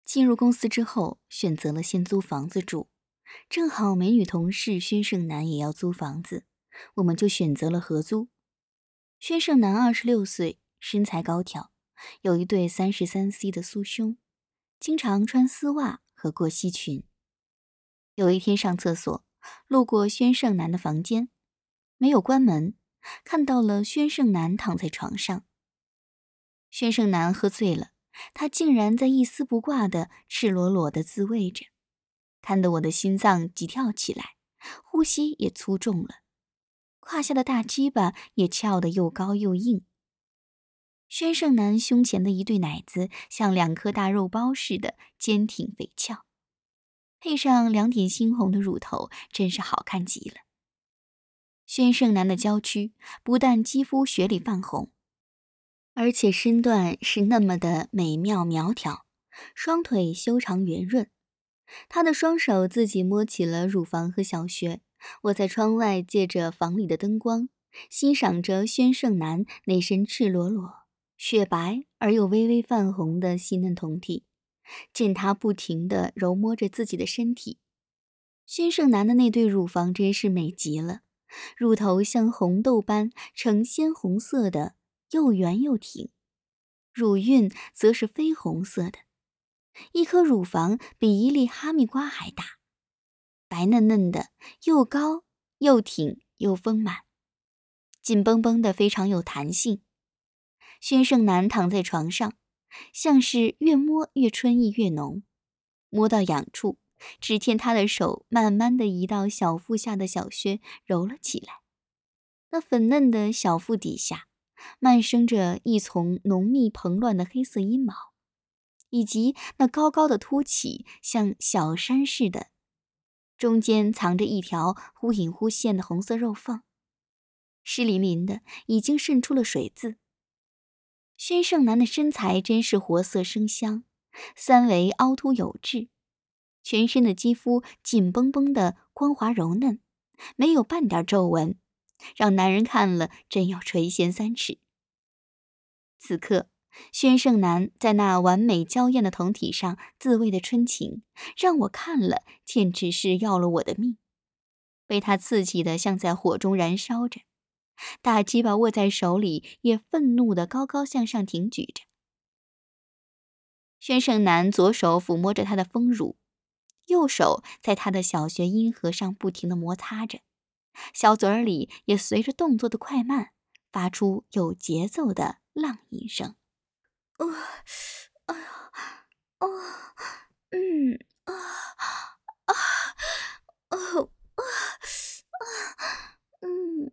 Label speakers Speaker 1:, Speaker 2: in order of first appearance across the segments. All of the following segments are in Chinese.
Speaker 1: 进入公司之后，选择了先租房子住，正好美女同事宣胜男也要租房子，我们就选择了合租。宣胜男26岁，身材高挑，有一对33C 的酥胸，经常穿丝袜和过膝裙。有一天上厕所，路过宣胜男的房间，没有关门，看到了宣胜男躺在床上。宣胜男喝醉了，他竟然在一丝不挂的赤裸裸的自慰着，看得我的心脏急跳起来，呼吸也粗重了，胯下的大鸡巴也翘得又高又硬。宣胜男胸前的一对奶子像2颗大肉包似的坚挺肥翘，配上2点猩红的乳头，真是好看极了。宣胜男的娇躯不但肌肤血里泛红，而且身段是那么的美妙苗条，双腿修长圆润。他的双手自己摸起了乳房和小穴，我在窗外借着房里的灯光，欣赏着宣胜男那身赤裸裸、雪白而又微微泛红的细嫩胴体，见他不停地揉摸着自己的身体。宣胜男的那对乳房真是美极了，乳头像红豆般呈鲜红色的，又圆又挺，乳晕则是绯红色的，一颗乳房比一粒哈密瓜还大，白嫩嫩的，又高又挺又丰满，紧绷绷的，非常有弹性。宣胜男躺在床上，像是越摸越春意越浓，摸到痒处，只见他的手慢慢地移到小腹下的小穴揉了起来，那粉嫩的小腹底下漫生着一丛浓密蓬乱的黑色阴毛，以及那高高的凸起像小山似的，中间藏着一条忽隐忽现的红色肉缝，湿淋淋的，已经渗出了水渍。宣胜男的身材真是活色生香，三围凹凸有致，全身的肌肤紧绷绷的光滑柔嫩，没有半点皱纹，让男人看了真要垂涎3尺。此刻宣胜男在那完美娇艳的胴体上自慰的春情，让我看了简直是要了我的命，被他刺激得像在火中燃烧着，大鸡巴握在手里也愤怒地高高向上挺举着。宣胜男左手抚摸着他的丰乳，右手在他的小穴阴核上不停地摩擦着，小嘴儿里也随着动作的快慢发出有节奏的浪吟声。哎呀，啊，嗯，啊，啊，哦，啊，嗯，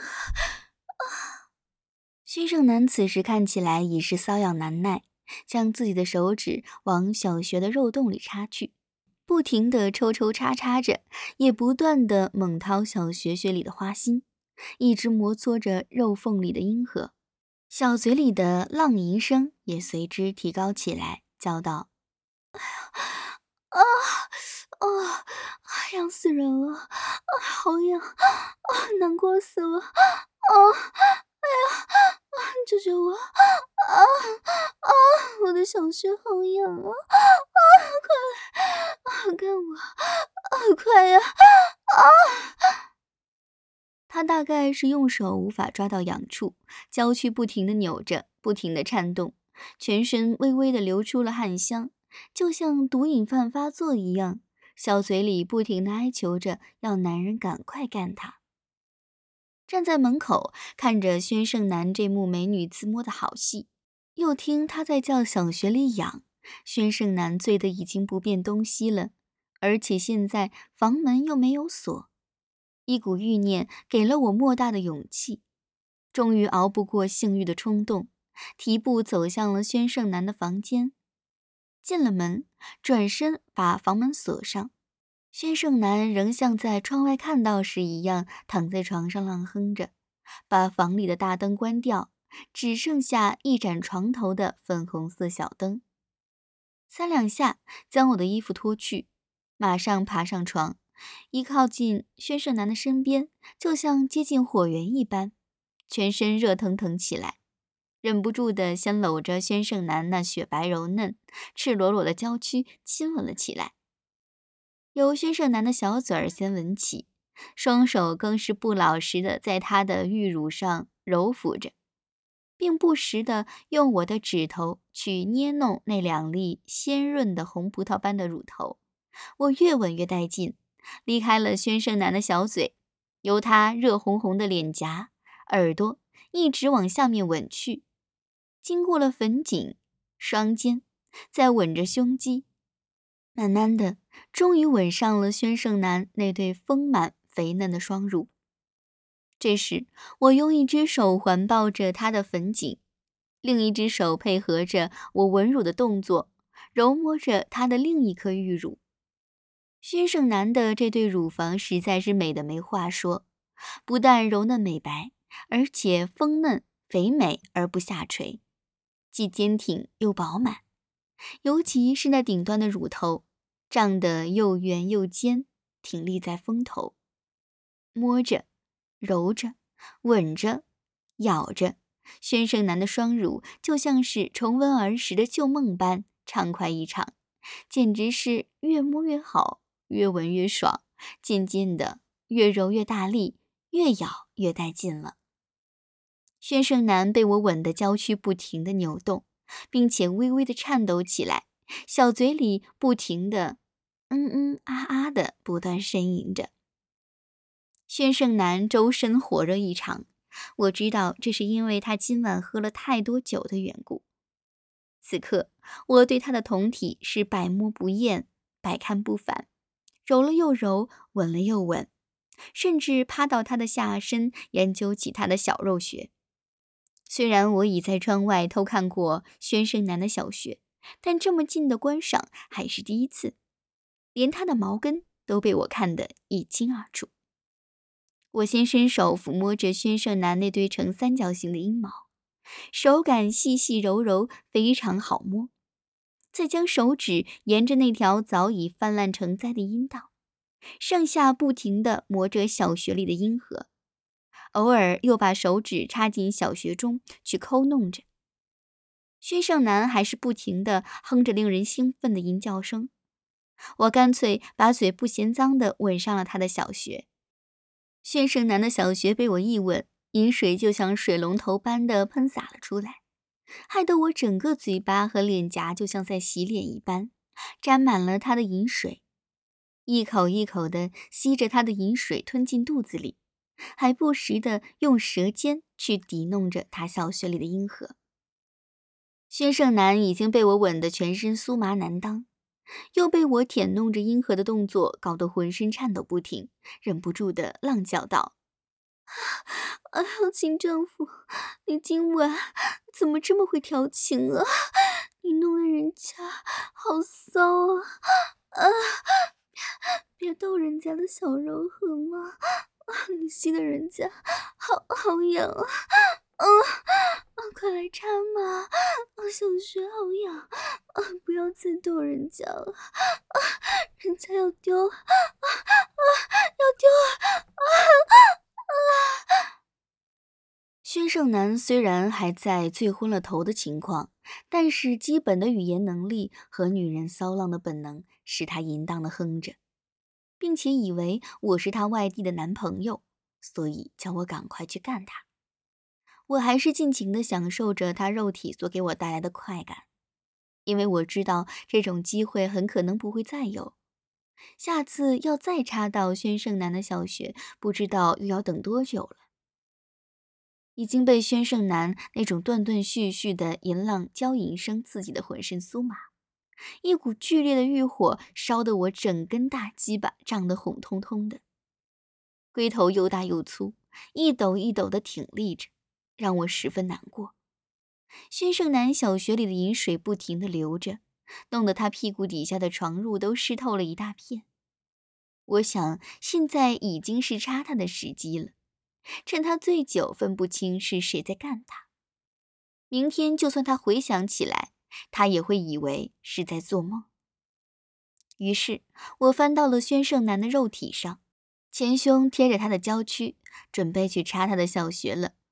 Speaker 1: 宣胜男此时看起来已是瘙痒难耐，将自己的手指往小穴的肉洞里插去，不停地抽抽插插着，也不断地猛掏小穴穴里的花心，一直摩挲着肉缝里的阴核，小嘴里的浪吟声也随之提高起来，叫道：啊啊！痒死人了！啊，好痒！啊，难过死了！啊，哎呀！啊，救救我！啊啊！我的小穴好痒啊！啊，快来！啊，干我！啊，快呀！啊！他大概是用手无法抓到痒处，娇躯不停地扭着，不停地颤动，全身微微地流出了汗香，就像毒瘾犯发作一样，小嘴里不停地哀求着要男人赶快干他。站在门口看着宣胜男这幕美女自摸的好戏，又听他在叫小穴里痒，宣胜男醉得已经不辨东西了，而且现在房门又没有锁，一股欲念给了我莫大的勇气，终于熬不过性欲的冲动，提步走向了宣胜男的房间。进了门，转身把房门锁上，宣胜男仍像在窗外看到时一样躺在床上浪哼着，把房里的大灯关掉，只剩下一盏床头的粉红色小灯。3两下将我的衣服脱去，马上爬上床，一靠近宣胜男的身边，就像接近火源一般，全身热腾腾起来。 忍不住地先搂着宣胜男那雪白柔嫩、赤裸裸的娇躯亲吻了起来。由宣胜男的小嘴儿先吻起，双手更是不老实地在他的玉乳上揉抚着，并不时地用我的指头去捏弄那2粒鲜润的红葡萄般的乳头。我越吻越带劲，离开了宣胜男的小嘴，由他热红红的脸颊、耳朵一直往下面吻去，经过了粉颈、双肩，再吻着胸肌，慢慢的终于吻上了宣胜男那对丰满肥嫩的双乳。这时我用一只手环抱着他的粉颈，另一只手配合着我吻乳的动作，揉摸着他的另一颗玉乳。宣胜男的这对乳房实在是美得没话说，不但柔嫩美白，而且丰嫩肥美而不下垂，既坚挺又饱满，尤其是那顶端的乳头，胀得又圆又尖，挺立在峰头。摸着、揉着、吻着、咬着，宣胜男的双乳就像是重温儿时的旧梦般畅快异常，简直是越摸越好，越闻越爽，渐渐的越揉越大力，越咬越带劲了。宣胜男被我吻得娇躯不停地扭动，并且微微地颤抖起来，小嘴里不停地啊啊的不断呻吟着。宣胜男周身火热异常，我知道这是因为他今晚喝了太多酒的缘故。此刻我对他的酮体是百摸不厌，百看不烦，揉了又揉，吻了又吻，甚至趴到他的下身研究起他的小肉穴。虽然我已在窗外偷看过宣胜男的小穴，但这么近的观赏还是第一次，连他的毛根都被我看得一清二楚。我先伸手抚摸着宣胜男那对呈三角形的阴毛，手感细细柔柔，非常好摸。再将手指沿着那条早已泛滥成灾的阴道，上下不停地磨着小穴里的阴核，偶尔又把手指插进小穴中去抠弄着。宣胜男还是不停地哼着令人兴奋的吟叫声，我干脆把嘴不嫌脏地吻上了他的小穴。宣胜男的小穴被我一吻，饮水就像水龙头般的喷洒了出来，害得我整个嘴巴和脸颊就像在洗脸一般，沾满了他的饮水，一口一口地吸着他的饮水吞进肚子里，还不时地用舌尖去抵弄着他小穴里的阴核。宣胜男已经被我吻得全身酥麻难当，又被我舔弄着阴核的动作搞得浑身颤抖不停，忍不住地浪叫道：哎呦，亲丈夫，你今晚怎么这么会调情啊？你弄得人家好骚啊！啊，别逗人家的小柔和嘛！你吸得人家好痒啊！快来插嘛！小穴好痒！不要再逗人家了！人家要丢！要丢！宣胜男虽然还在醉昏了头的情况，但是基本的语言能力和女人骚浪的本能使他淫荡地哼着，并且以为我是他外地的男朋友，所以叫我赶快去干他。我还是尽情地享受着他肉体所给我带来的快感，因为我知道这种机会很可能不会再有，下次要再插到宣胜男的小穴，不知道又要等多久了。已经被宣胜男那种断断续续的淫浪娇吟声刺激得浑身酥麻，一股剧烈的欲火烧得我整根大鸡巴胀得红彤彤的，龟头又大又粗，一抖一抖地挺立着，让我十分难过。宣胜男小穴里的饮水不停地流着，弄得他屁股底下的床褥都湿透了一大片。我想现在已经是插他的时机了，趁他醉酒分不清是谁在干他，明天就算他回想起来，他也会以为是在做梦。于是我翻到了宣胜男的肉体上，前胸贴着他的娇躯，准备去插他的小穴了。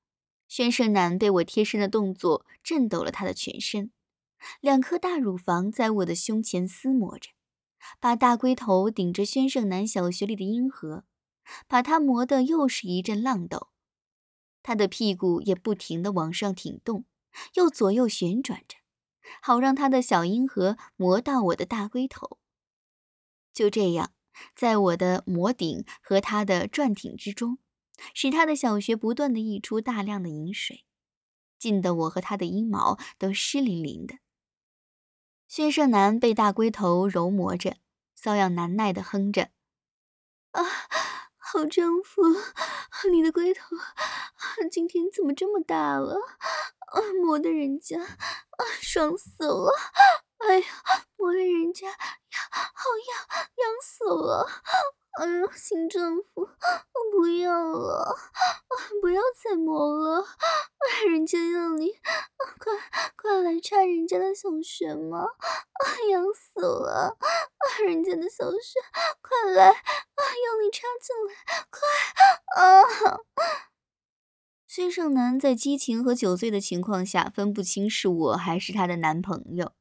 Speaker 1: 宣胜男被我贴身的动作震抖了他的全身，2颗大乳房在我的胸前撕磨着，把大龟头顶着宣胜男小穴里的阴核，把他磨得又是一阵浪抖。他的屁股也不停地往上挺动，又左右旋转着，好让他的小阴核磨到我的大龟头。就这样，在我的磨顶和他的转挺之中，使他的小穴不断地溢出大量的饮水，浸得我和他的阴毛都湿淋淋的。宣胜男被大龟头揉磨着，瘙痒难耐地哼着：“啊，好丈夫，你的龟头今天怎么这么大了？磨得人家爽死了！哎呀，磨得人家好痒死了！哎呀，新丈夫，不要了，不要再磨了，人家要你，快来插人家的小穴嘛！痒死了，人家的小穴，快来，要你插进来，快啊！”宣胜男在激情和酒醉的情况下，分不清是我还是他的男朋友。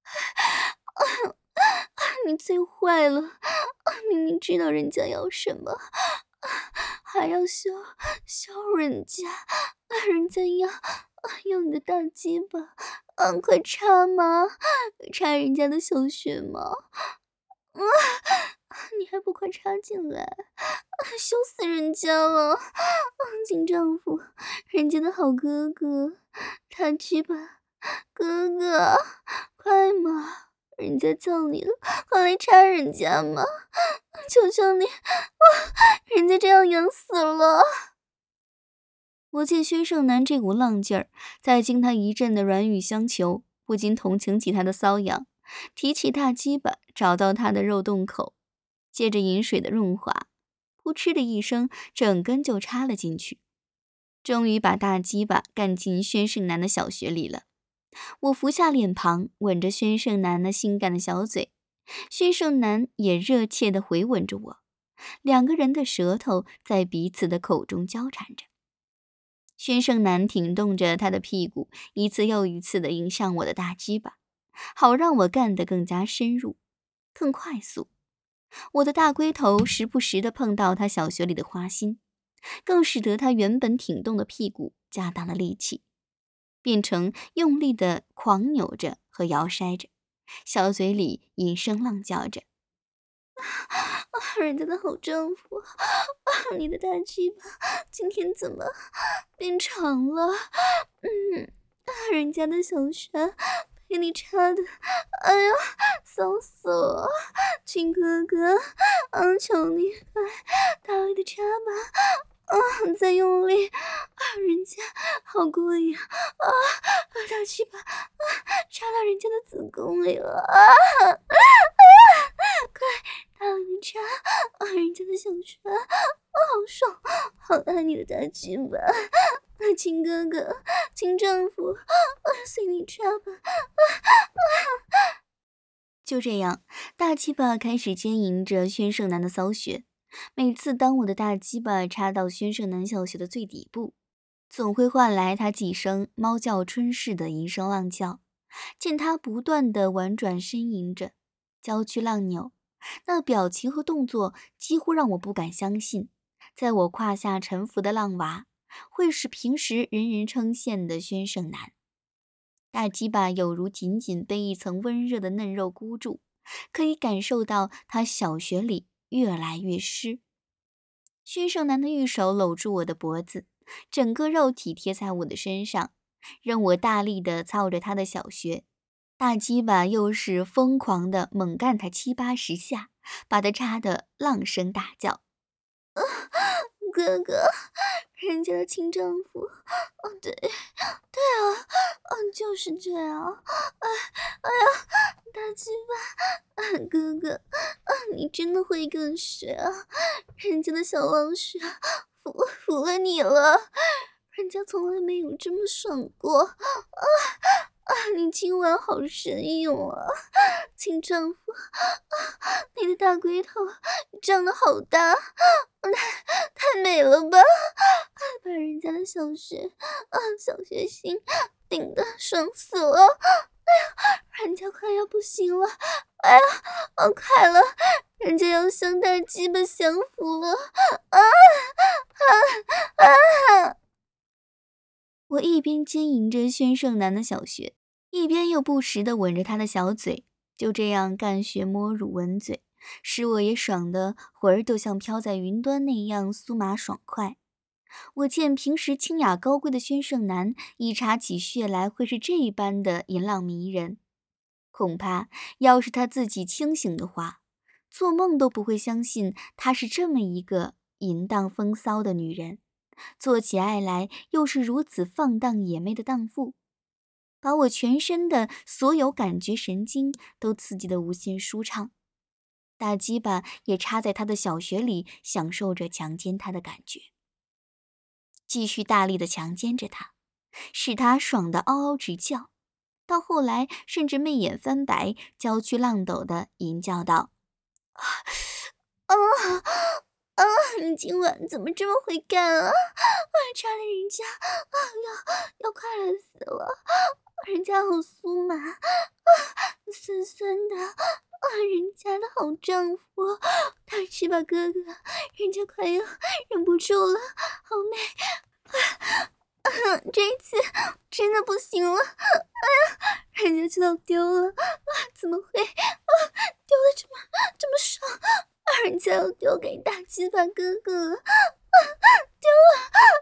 Speaker 1: 你最坏了，明明知道人家要什么，还要羞人家，人家要你的大鸡巴，快插嘛，插人家的小穴嘛，你还不快插进来，羞死人家了！金丈夫，人家的好哥哥，大鸡巴，哥哥，快嘛！人家叫你了，快来插人家嘛！求求你，人家这样痒死了！我见宣胜男这股浪劲儿，再经他一阵的软语相求，不禁同情起他的瘙痒，提起大鸡巴，找到他的肉洞口，借着饮水的润滑，扑哧的一声，整根就插了进去，终于把大鸡巴干进宣胜男的小穴里了。我伏下脸庞，吻着宣胜男那性感的小嘴，宣胜男也热切地回吻着我，2个人的舌头在彼此的口中交缠着。宣胜男挺动着他的屁股，一次又一次地迎上我的大鸡巴，好让我干得更加深入，更快速。我的大龟头时不时地碰到他小穴里的花心，更使得他原本挺动的屁股加大了力气，变成用力地狂扭着和摇筛着，小嘴里隐声浪叫着：“人家的好丈夫，你的大鸡巴今天怎么变长了？人家的小穴被你插的，哎呀，骚死了！亲哥哥，求你快大力的插吧，再用力，人家好过瘾啊！大鸡巴插到人家的子宫里了快大力的插人家的小穴，好爽，好爱你的大鸡巴！亲哥哥，亲丈夫，随你插吧！就这样，大鸡巴开始牵引着宣胜男的骚穴。每次当我的大鸡巴插到宣胜男小穴的最底部，总会换来他几声猫叫春似的吟声浪叫。见他不断地婉转呻吟着，娇躯浪扭，那表情和动作几乎让我不敢相信，在我胯下沉浮的浪娃会是平时人人称羡的宣胜男。大鸡巴有如紧紧被一层温热的嫩肉箍住，可以感受到他小穴里越来越湿。宣胜男的玉手搂住我的脖子，整个肉体贴在我的身上，任我大力地操着他的小穴。大鸡巴又是疯狂地猛干他7、80下，把他插得浪声大叫：“哥哥，人家的亲丈夫，对啊，就是这样。哎呀，大鸡巴，哥哥，你真的会更学啊！人家的小老鼠服了你了，人家从来没有这么爽过你今晚好神勇啊，亲丈夫，你的大龟头长得好大，太
Speaker 2: 太美了吧！把人家的小学小学心顶得爽死了！人家快要不行了！哎呀，快了，人家要向大鸡巴降服了！啊啊啊！
Speaker 1: 我一边经营着宣胜男的小穴，一边又不时地吻着他的小嘴，就这样干穴摸乳吻嘴，使我也爽得魂儿都像飘在云端那样酥麻爽快。我见平时清雅高贵的宣胜男，一插起穴来会是这般的淫浪迷人，恐怕要是他自己清醒的话，做梦都不会相信她是这么一个淫荡风骚的女人，做起爱来又是如此放荡野媚的荡妇，把我全身的所有感觉神经都刺激得无限舒畅。大鸡巴也插在他的小穴里，享受着强奸他的感觉，继续大力地强奸着他，使他爽得嗷嗷直叫，到后来甚至媚眼翻白，娇躯浪抖地吟叫道：
Speaker 2: 你今晚怎么这么会干啊？插的人家要快乐死了！人家好酥麻酸酸的人家的好丈夫，大鸡巴哥哥，人家快要忍不住了，好美！这一次真的不行了！人家就要丢了，怎么会丢的这么爽？人家要丢给大鸡巴哥哥了，丢了，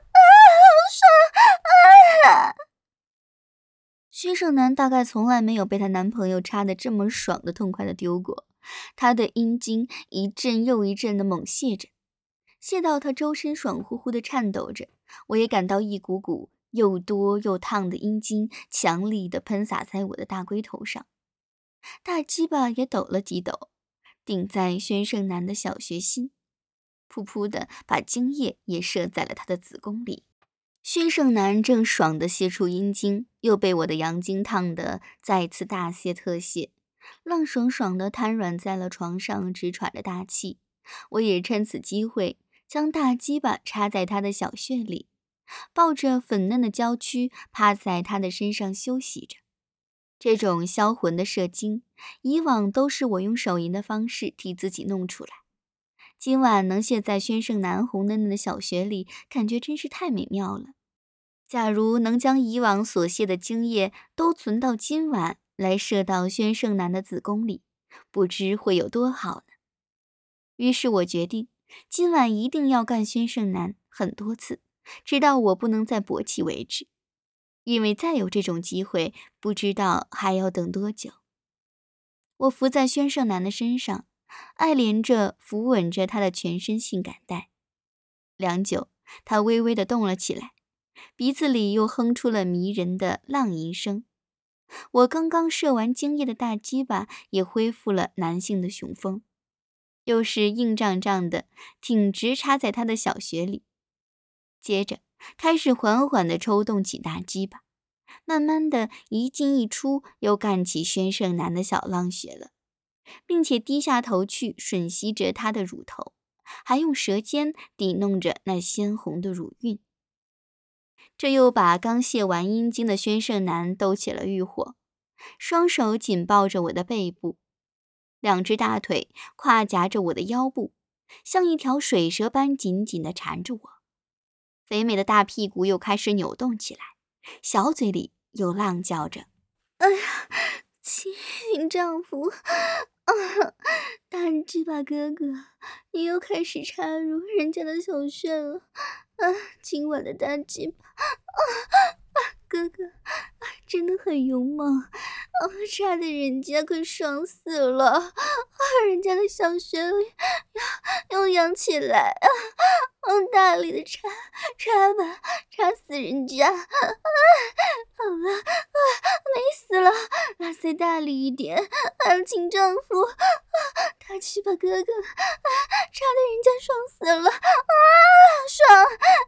Speaker 2: 好爽！
Speaker 1: 薛胜男大概从来没有被她男朋友插得这么爽的痛快的丢过，她的阴茎一阵又一阵的猛泄着，泄到她周身爽乎乎的颤抖着，我也感到一股股又多又烫的阴茎强力地喷洒在我的大龟头上，大鸡巴也抖了几抖，顶在宣胜男的小穴心，噗噗的把精液也射在了他的子宫里。宣胜男正爽地泄出阴茎，又被我的阳茎烫得再次大泄特泄，浪爽爽地瘫软在了床上，直喘着大气。我也趁此机会将大鸡巴插在他的小穴里，抱着粉嫩的娇躯趴在他的身上休息着。这种销魂的射精，以往都是我用手淫的方式替自己弄出来，今晚能泄在宣胜男红嫩嫩的小穴里，感觉真是太美妙了。假如能将以往所泄的精液都存到今晚来射到宣胜男的子宫里，不知会有多好呢。于是我决定今晚一定要干宣胜男很多次，直到我不能再勃起为止，因为再有这种机会，不知道还要等多久。我伏在宣胜男的身上，爱怜着抚吻着他的全身性感带，良久，他微微地动了起来，鼻子里又哼出了迷人的浪吟声。我刚刚射完精液的大鸡巴也恢复了男性的雄风，又是硬胀胀的挺直插在他的小穴里，接着开始缓缓地抽动起大鸡巴，慢慢的一进一出，又干起宣胜男的小浪穴了，并且低下头去吮吸着他的乳头，还用舌尖抵弄着那鲜红的乳晕。这又把刚泄完阴茎的宣胜男逗起了欲火，双手紧抱着我的背部，两只大腿跨夹着我的腰部，像一条水蛇般紧紧地缠着我。肥美的大屁股又开始扭动起来，小嘴里又浪叫着：
Speaker 2: 哎呀，亲丈夫大鸡巴哥哥，你又开始插入人家的小穴了今晚的大鸡巴哥哥真的很勇猛插的人家可爽死了人家的小穴里要扬起来大力的插吧，插死人家好了美死了，拉塞大力一点亲丈夫大鸡巴哥哥插的人家爽死了爽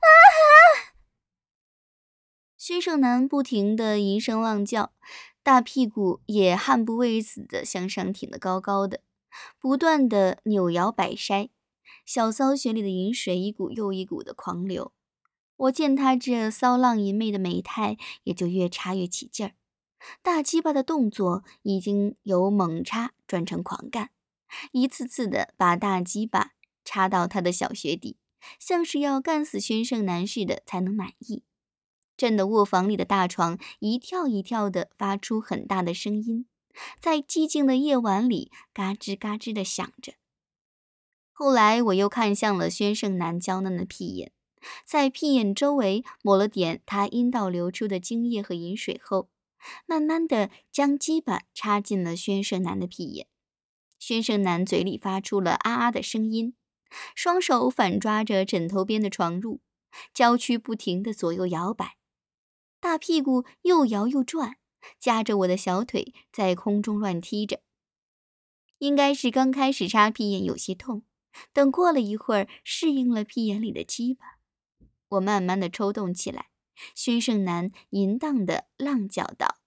Speaker 1: 宣胜男不停地吟声浪叫，大屁股也悍不畏死地向上挺得高高的，不断地扭摇摆筛， 小骚穴里的饮水一股又一股的狂流。我见他这骚浪淫媚的美态，也就越插越起劲儿。大鸡巴的动作已经由猛插转成狂干，一次次的把大鸡巴插到他的小穴底，像是要干死宣胜男似的才能满意。震得卧房里的大床一跳一跳的发出很大的声音，在寂静的夜晚里嘎吱嘎吱的响着。后来我又看向了宣胜男娇嫩的屁眼，在屁眼周围抹了点他阴道流出的精液和饮水后，慢慢的将鸡巴插进了宣胜男的屁眼。宣胜男嘴里发出了啊啊的声音，双手反抓着枕头边的床褥，娇躯不停的左右摇摆，大屁股又摇又转，夹着我的小腿在空中乱踢着。应该是刚开始插屁眼有些痛，等过了一会儿适应了屁眼里的鸡巴，我慢慢的抽动起来。宣胜男淫荡的浪叫道：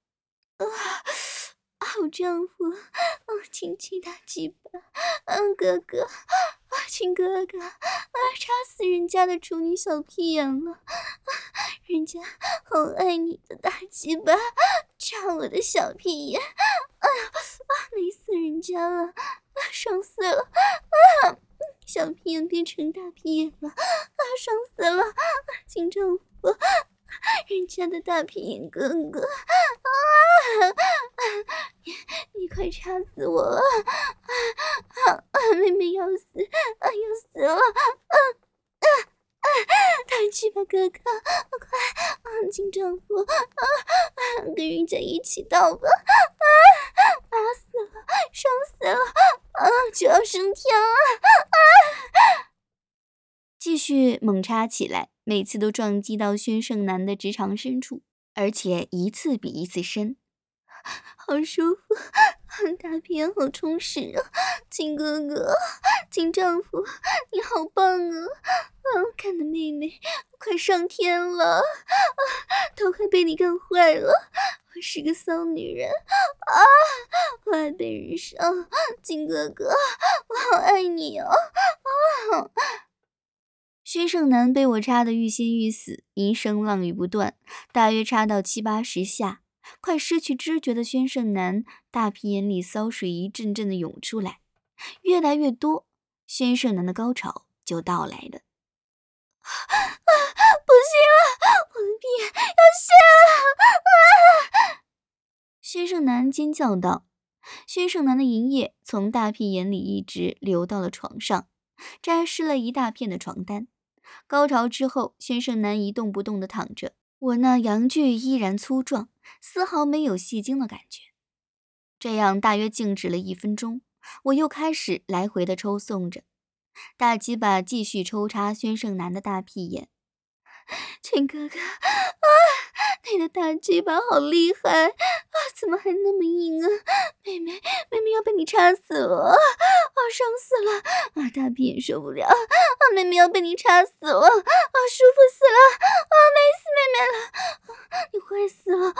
Speaker 2: 好丈夫，亲亲大鸡巴，哥哥，亲哥哥，插死人家的处女小屁眼了，人家好爱你的大鸡巴，插我的小屁眼，美死人家了，爽死了，小屁眼变成大屁眼了，爽死了，亲丈夫，人家的大屁眼哥哥，你快插死我了，妹妹要死，要死了，大鸡巴哥哥，快，亲丈夫，跟人家一起到吧，打死了，爽死了，就要升天了，
Speaker 1: 继续猛插起来，每次都撞击到宣胜男的直肠深处，而且一次比一次深。
Speaker 2: 好舒服，大屁眼好充实啊，亲哥哥，亲丈夫，你好棒啊，看得妹妹快上天了，头还被你干坏了，我是个骚女人啊，我还被人伤，亲哥哥，我好爱你哦，
Speaker 1: 宣胜男被我插得欲仙欲死，淫声浪语不断，大约插到7、80下，快失去知觉的宣胜男大屁眼里骚水一阵阵的涌出来，越来越多，宣胜男的高潮就到来了。
Speaker 2: 不行了，我的屁要泄了！
Speaker 1: 宣胜男尖叫道。宣胜男的淫液从大屁眼里一直流到了床上，沾湿了一大片的床单。高潮之后，宣胜男一动不动地躺着，我那阳具依然粗壮，丝毫没有戏精的感觉。这样大约静止了1分钟，我又开始来回的抽送着，大鸡巴继续抽插宣胜男的大屁眼。
Speaker 2: 亲哥哥，你的大鸡巴好厉害，怎么还那么硬啊？妹妹要被你插死了，爽死了，大屁眼受不了，妹妹要被你插死了，舒服死了，美死妹妹了，你坏死了，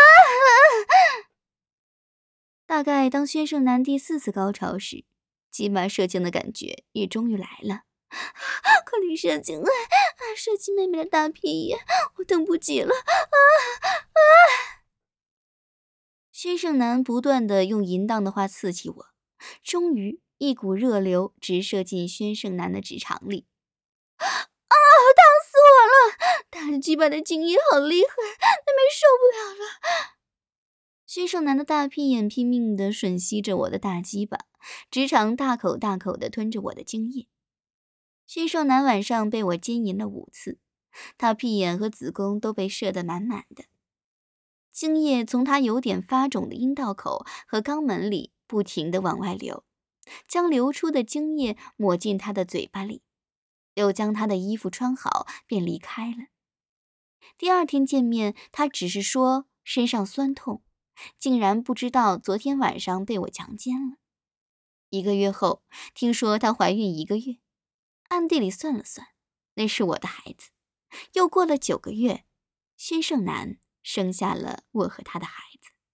Speaker 1: 大概当宣胜男第4次高潮时，鸡巴射精的感觉也终于来了。
Speaker 2: 快点射精啊！射进妹妹的大屁眼，我等不及了！
Speaker 1: 宣胜男不断的用淫荡的话刺激我，终于一股热流直射进宣胜男的直肠里。
Speaker 2: 烫死我了！大鸡巴的精液好厉害，妹妹受不了了。
Speaker 1: 宣胜男的大屁眼拼命的吮吸着我的大鸡巴，直肠大口大口的吞着我的精液。宣胜男晚上被我奸淫了5次，他屁眼和子宫都被射得满满的，精液从他有点发肿的阴道口和肛门里不停地往外流，将流出的精液抹进他的嘴巴里，又将他的衣服穿好便离开了。第2天见面，他只是说身上酸痛，竟然不知道昨天晚上被我强奸了。1个月后，听说她怀孕1个月，暗地里算了算，那是我的孩子。又过了9个月，宣胜男生下了我和他的孩子。